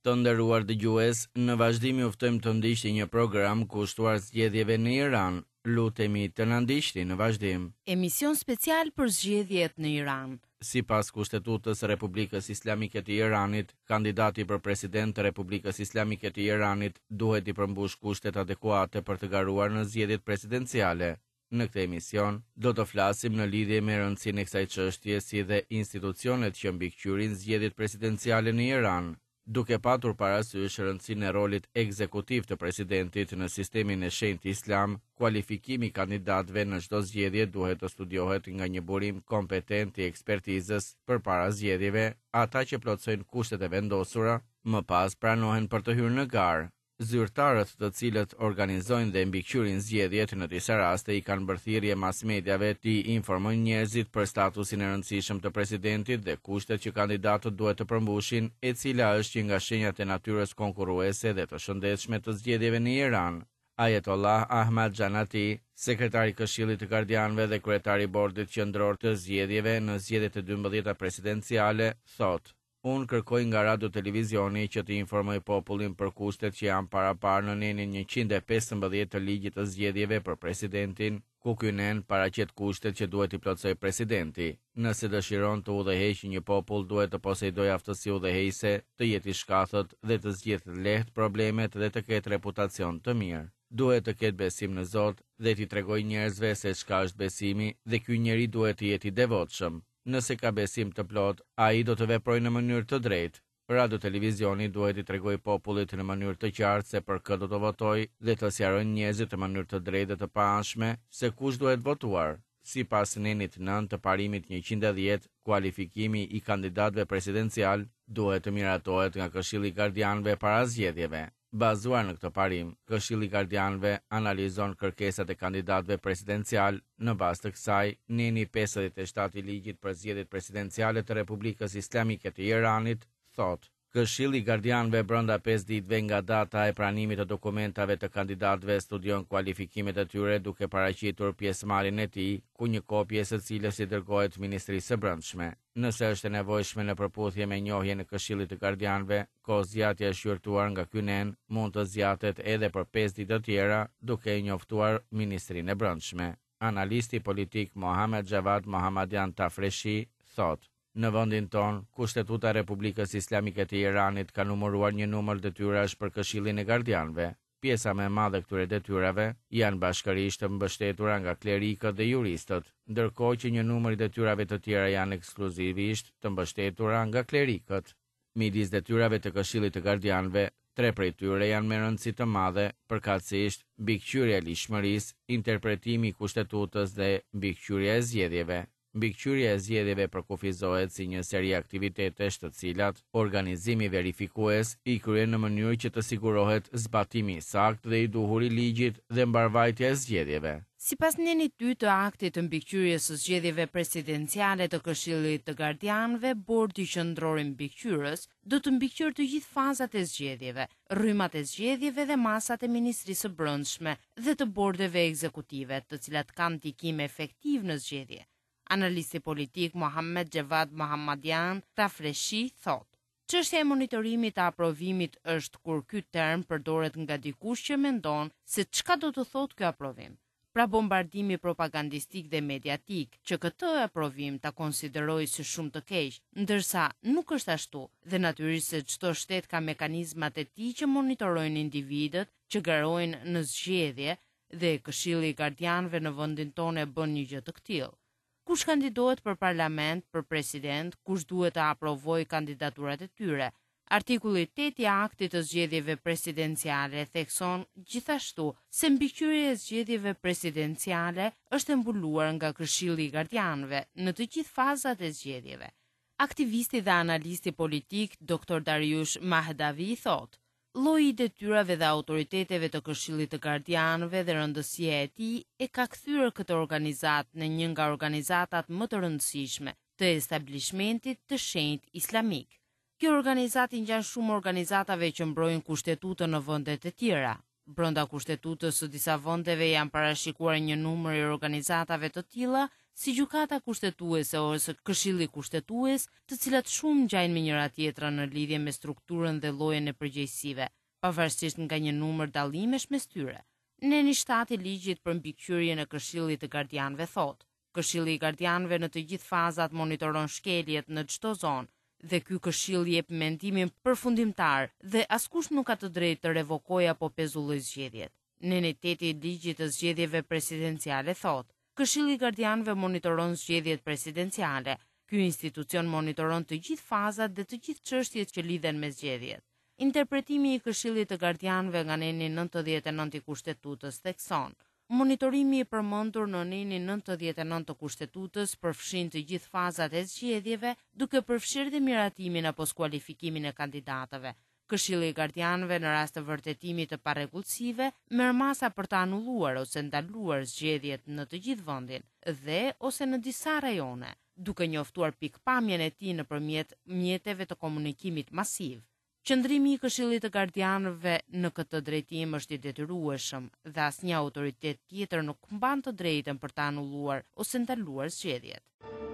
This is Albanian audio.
Të nderuar dëgjues, në vazhdim ju ftojmë të ndiqni një program kushtuar zgjedhjeve në Iran. Lutemi të na ndiqni në vazhdim. Emision special për zgjedhjet në Iran. Sipas Kushtetutës së Republikës Islamike të Iranit, kandidati për president të Republikës Islamike të Iranit duhet i përmbush kushtet adekuate për të garuar në zgjedhjet presidenciale. Në këtë emision do të flasim në lidhje me rëndësinë e kësaj çështje si dhe institucionet që mbikëqyrin zgjedhjet presidenciale në Iran, duke patur parasysh rëndësinë e rolit ekzekutiv të presidentit në sistemin e shenjtë islam. Kualifikimi i kandidatëve në çdo zgjedhje duhet të studiohet nga një burim kompetent i ekspertizës përpara zgjedhjeve. Ata që plotësojnë kushtet e vendosura, më pas pranohen për të hyrë në garë. Zyrtarët të cilët organizojnë dhe mbikëqyrin zgjedhjet në disa raste i kanë bërë thirrje mas mediave të informojnë njerëzit për statusin e rëndësishëm të presidentit dhe kushtet që kandidatët duhet të përmbushin, e cila është një nga shenjat e natyrës konkurruese dhe të shëndetshme të zgjedhjeve në Iran. Ayatollah Ahmadjanati, sekretari i Këshillit të Gardianëve dhe kryetari i bordit qendror të zgjedhjeve në zgjedhjet e 12-ta presidenciale, thotë: Unë kërkoj nga radio televizioni që të informoj popullin për kushtet që janë paraparë në nenin 115 të ligjit të zgjedhjeve për presidentin, ku ky nen paraqet kushtet që duhet i plotësoj presidenti. Nëse dëshiron të udhëheqë një popull, duhet të posedojë aftësi udhëheqëse, të jetë i shkathët dhe të zgjidhë lehtë problemet dhe të ketë reputacion të mirë. Duhet të ketë besim në Zot dhe t'i tregojë njerëzve se çka është besimi dhe ky njeri duhet të jetë i devotshëm. Nëse ka besim të plot, ai do të veprojë në mënyrë të drejtë. Radio televizioni duhet i tregojë popullit në mënyrë të qartë se për kë do të votojë dhe të sqarojë njerëzit në mënyrë të drejtë dhe të paanshme se kush duhet votuar. Sipas nenit 9 të parimit 110, kualifikimi i kandidatëve presidencial duhet të miratohet nga Këshilli i Gardianëve para zgjedhjeve. Bazuar në këtë parim, Këshilli i Gardianëve analizon kërkesat e kandidatëve presidencial. Në bazë të kësaj, neni 57 i ligjit për zgjedhjet presidenciale të Republikës Islamike të Iranit thotë: Këshilli i Gardianëve brenda 5 ditëve nga data e pranimit të dokumentave të kandidatëve studion kualifikimet e tyre duke paraqitur pjesëmarrjen e tij, ku një kopje së cilës i dërgohet Ministrisë së Brendshme. Nëse është e nevojshme në përputhje me njohjen e Këshillit të Gardianëve, kohëzgjatja e shqyrtuar nga ky nen mund të zgjatet edhe për 5 ditë të tjera, duke i njoftuar Ministrinë e Brendshme. Analisti politik Mohammed Javad Mohammadian Tafreshi thotë: Në vendin ton, Kushtetuta e Republikës Islamike të Iranit ka numëruar një numër detyrash për Këshillin e Gardianëve. Pjesa më e madhe këtyre detyrave janë bashkërisht të mbështetura nga klerikët dhe juristët, ndërkohë që një numër i detyrave të tjera janë ekskluzivisht të mbështetura nga klerikët. Midis detyrave të Këshillit të Gardianëve, 3 prej tyre janë me rëndësi të madhe, përkatësisht mbikëqyrja e ligjshmërisë, interpretimi i kushtetutës dhe mbikëqyrja e zgjedhjeve. Mbikëqyrja e zgjedhjeve përkufizohet si një seri aktivitetesh të cilat organizimi verifikues i kryen në mënyrë që të sigurohet zbatimi i saktë dhe i duhur i ligjit dhe mbarvajtja e zgjedhjeve. Sipas nenit 2 të aktit të mbikëqyrjes së zgjedhjeve presidenciale të Këshillit të Gardianëve, Bordi Qendror i Mbikëqyrjes do të mbikëqyrë të gjithë fazat e zgjedhjeve, rrymat e zgjedhjeve dhe masat e Ministrisë së Brendshme dhe të bordeve ekzekutive, të cilat kanë ndikim efektiv në zgjedhje. Analisti politik Mohammed Javad Mohammadian Tafreshi thotë: Çështja e monitorimit të aprovimit është kur ky term përdoret nga dikush që mendon se çka do të thotë ky aprovim. Pra bombardimi propagandistik dhe mediatik që këtë aprovim ta konsiderojë si shumë të keq, ndërsa nuk është ashtu dhe natyrisht se çdo shtet ka mekanizmat e tij që monitorojnë individët që garojnë në zgjedhje dhe Këshilli i Gardianëve në vendin tonë e bën një gjë të tillë. Kush kandidohet për parlament, për president, kush duhet të aprovojë kandidaturat e tyre. Artikulli 8 i aktit të zgjedhjeve presidenciale thekson gjithashtu se mbikëqyrja e zgjedhjeve presidenciale është mbuluar nga Këshilli i Gardianëve në të gjithë fazat e zgjedhjeve. Aktivisti dhe analisti politik Dr. Dariush Mahdavi thotë: Lloji i detyrave dhe autoriteteve të Këshillit të Gardianëve dhe rëndësia e tij e ka kthyer këtë organizatë në një nga organizatat më të rëndësishme të establishmentit të shenjtë islamik. Kjo organizatë ngjan shumë organizatave që mbrojnë kushtetutën në vendet e tjera. Brenda kushtetutës së disa vendeve janë parashikuar një numër i organizatave të tilla si gjykata kushtetuese ose këshilli kushtetues, të cilat shumë ngjajnë me njëra tjetrën në lidhje me strukturën dhe llojen e përgjegjësive, pavarësisht nga një numër dallimesh mes tyre. Në 7 i ligjit për mbikëqyrjen e Këshillit të Gardianëve thotë: Këshilli i Gardianëve në të gjithë fazat monitoron shkeljet në çdo zonë dhe ky këshill jep mendimin përfundimtar dhe askush nuk ka të drejtë të revokojë apo pezullojë zgjedhjet. Në 8 i ligjit të zgjedhjeve presidenciale thotë: Këshilli i Gardianëve monitoron zgjedhjet presidenciale. Ky institucion monitoron të gjithë fazat dhe të gjithë çështjet që lidhen me zgjedhjet. Interpretimi i Këshillit të Gardianëve nga neni 99 i Kushtetutës thekson: Monitorimi i përmendur në nenin 99 të Kushtetutës përfshin të gjithë fazat e zgjedhjeve, duke përfshirë dhe miratimin apo skualifikimin e kandidatëve. Këshilli i Gardianëve në rast të vërtetimit të parregullsive merr masa për të anulluar ose ndaluar zgjedhjet në të gjithë vendin dhe ose në disa rajone, duke njoftuar pikpamjen e tij nëpërmjet mjeteve të komunikimit masiv. Qëndrimi i Këshillit të Gardianëve në këtë drejtim është i detyrueshëm dhe asnjë autoritet tjetër nuk mban të drejtën për të anulluar ose ndaluar zgjedhjet.